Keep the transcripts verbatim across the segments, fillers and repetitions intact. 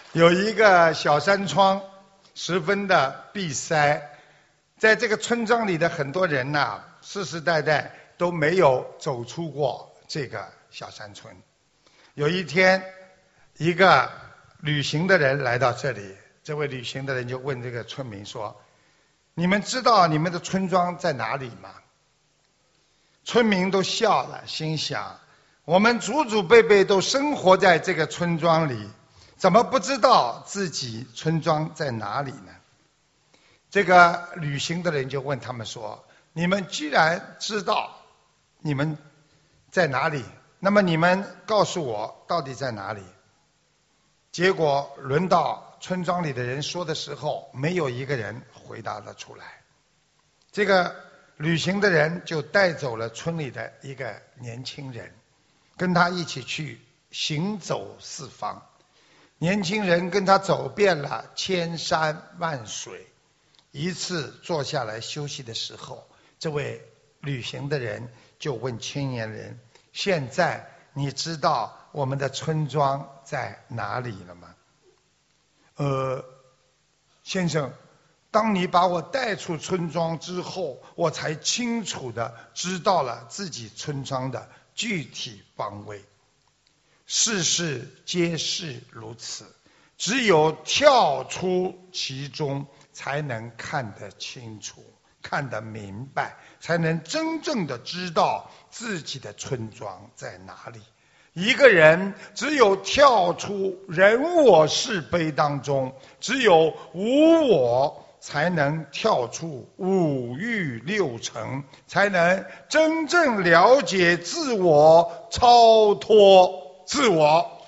有一个小山庄，十分的闭塞。在这个村庄里的很多人呐、啊，世世代代都没有走出过这个小山村。有一天，一个旅行的人来到这里，这位旅行的人就问这个村民说：“你们知道你们的村庄在哪里吗？”村民都笑了，心想：我们祖祖辈辈都生活在这个村庄里，怎么不知道自己村庄在哪里呢？这个旅行的人就问他们说：“你们既然知道你们在哪里，那么你们告诉我到底在哪里？”结果轮到村庄里的人说的时候，没有一个人回答得出来。这个旅行的人就带走了村里的一个年轻人，跟他一起去行走四方。年轻人跟他走遍了千山万水。一次坐下来休息的时候，这位旅行的人就问青年人：“现在你知道我们的村庄在哪里了吗？”呃，先生，当你把我带出村庄之后，我才清楚的知道了自己村庄的具体方位。世事皆是如此，只有跳出其中，才能看得清楚，看得明白，才能真正的知道自己的村庄在哪里。一个人只有跳出人我是非当中，只有无我，才能跳出五欲六尘，才能真正了解自我，超脱自我。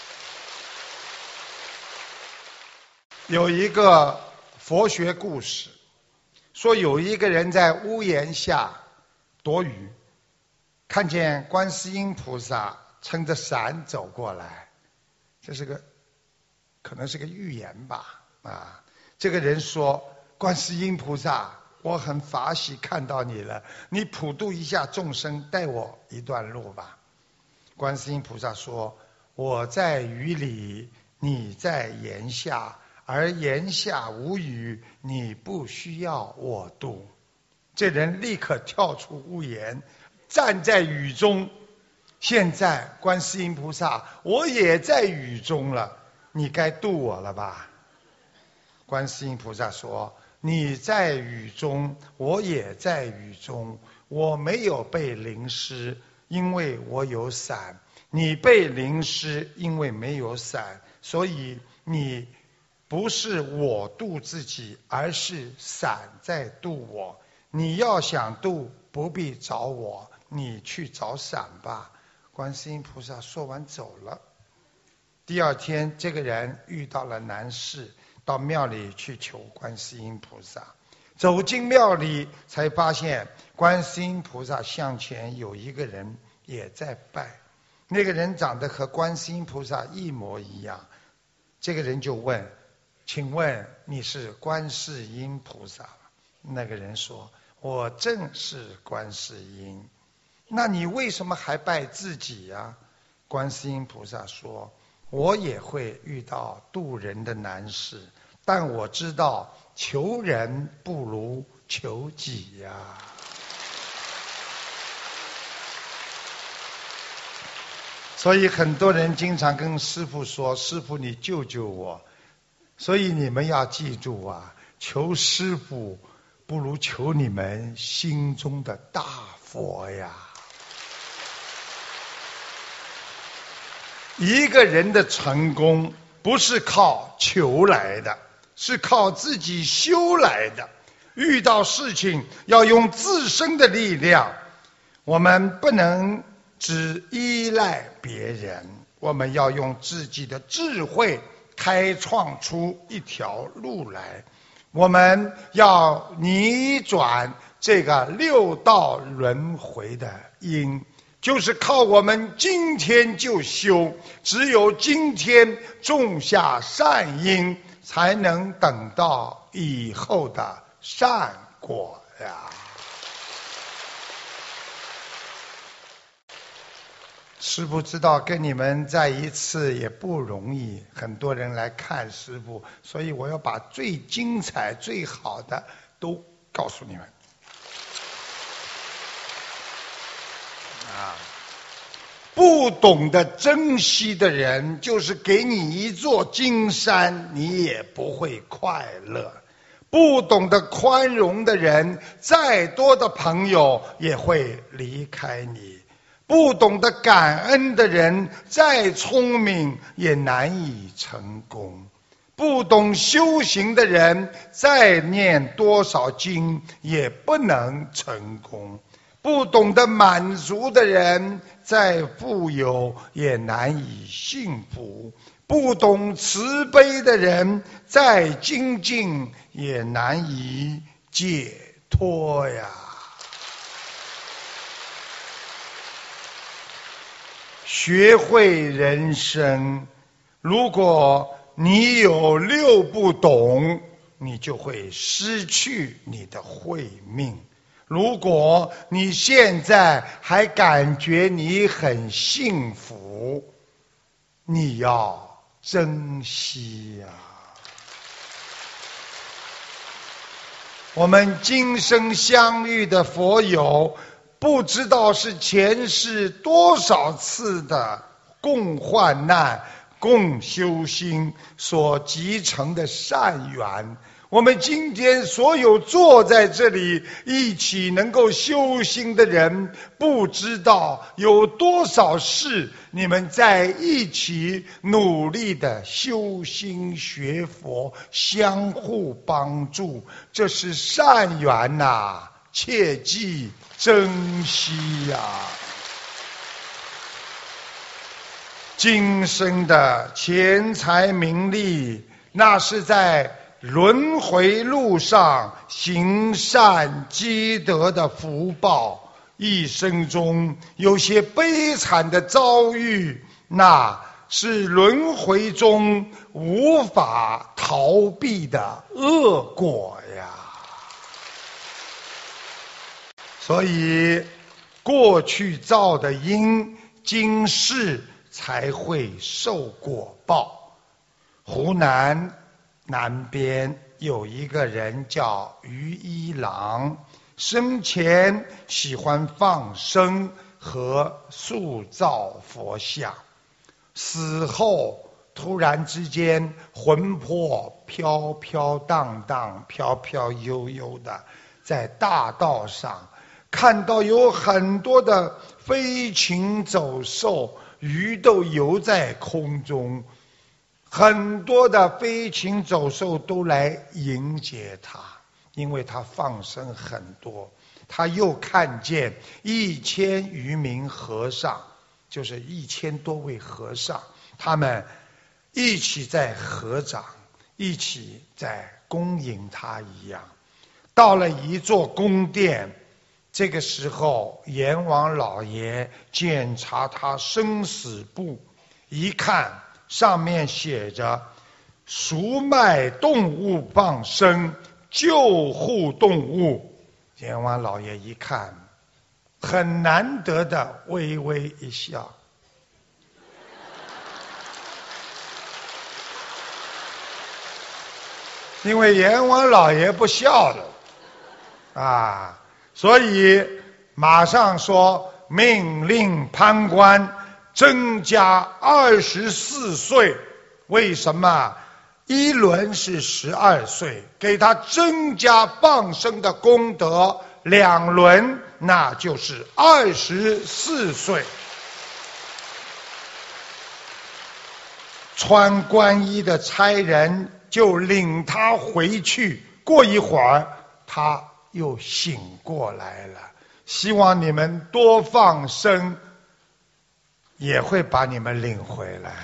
有一个佛学故事，说有一个人在屋檐下躲雨，看见观世音菩萨撑着伞走过来，这是个可能是个预言吧啊！这个人说：“观世音菩萨，我很法喜看到你了，你普度一下众生，带我一段路吧。”观世音菩萨说：“我在雨里，你在檐下。而檐下无雨，你不需要我渡。”这人立刻跳出屋檐，站在雨中。现在观世音菩萨，我也在雨中了，你该渡我了吧？观世音菩萨说：“你在雨中，我也在雨中，我没有被淋湿，因为我有伞；你被淋湿，因为没有伞，所以你不是我渡自己，而是伞在渡我。你要想渡，不必找我，你去找伞吧。”观世音菩萨说完走了。第二天，这个人遇到了难事，到庙里去求观世音菩萨。走进庙里，才发现观世音菩萨像前有一个人也在拜，那个人长得和观世音菩萨一模一样。这个人就问：“请问你是观世音菩萨吗？”那个人说：“我正是观世音。”“那你为什么还拜自己呀？”观世音菩萨说：“我也会遇到渡人的难事，但我知道求人不如求己呀。”所以很多人经常跟师父说：“师父，你救救我。”所以你们要记住啊，求师父不如求你们心中的大佛呀。一个人的成功不是靠求来的，是靠自己修来的。遇到事情要用自身的力量，我们不能只依赖别人，我们要用自己的智慧开创出一条路来。我们要逆转这个六道轮回的因，就是靠我们今天就修，只有今天种下善因，才能等到以后的善果呀。 师父知道跟你们在一次也不容易，很多人来看师父，所以我要把最精彩、最好的都告诉你们。啊，不懂得珍惜的人，就是给你一座金山，你也不会快乐。不懂得宽容的人，再多的朋友也会离开你。不懂得感恩的人，再聪明也难以成功。不懂修行的人，再念多少经也不能成功。不懂得满足的人，再富有也难以幸福。不懂慈悲的人，再精进也难以解脱呀。学会人生，如果你有六不懂，你就会失去你的慧命。如果你现在还感觉你很幸福，你要珍惜呀。我们今生相遇的佛友，不知道是前世多少次的共患难、共修心所集成的善缘。我们今天所有坐在这里一起能够修心的人，不知道有多少事你们在一起努力的修心学佛，相互帮助，这是善缘呐、啊，切记珍惜呀、啊！今生的钱财名利，那是在轮回路上行善积德的福报，一生中有些悲惨的遭遇，那是轮回中无法逃避的恶果呀。所以过去造的因，今世才会受果报。湖南南边有一个人叫于一郎，生前喜欢放生和塑造佛像，死后突然之间魂魄飘飘荡荡、飘飘悠悠的，在大道上看到有很多的飞禽走兽，鱼都游在空中，很多的飞禽走兽都来迎接他，因为他放生很多。他又看见一千余名和尚，就是一千多位和尚，他们一起在合掌，一起在恭迎他一样。到了一座宫殿，这个时候阎王老爷检查他生死簿，一看上面写着赎卖动物放生，救护动物。阎王老爷一看，很难得的微微一笑。因为阎王老爷不笑的啊，所以马上说命令判官增加二十四岁。为什么？一轮是十二岁，给他增加放生的功德，两轮那就是二十四岁。穿官衣的差人就领他回去，过一会儿他又醒过来了。希望你们多放生，也会把你们领回来。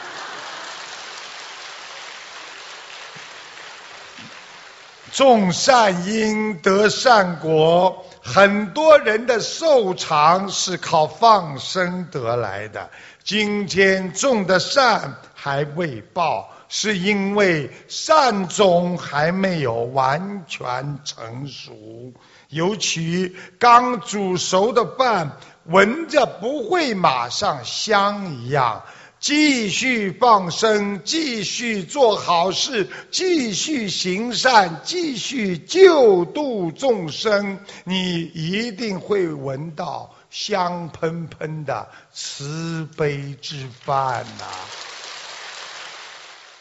种善因得善果，很多人的寿长是靠放生得来的。今天种的善还未报，是因为善种还没有完全成熟。尤其刚煮熟的饭闻着不会马上香一样，继续放生，继续做好事，继续行善，继续救度众生，你一定会闻到香喷喷的慈悲之饭呐、啊。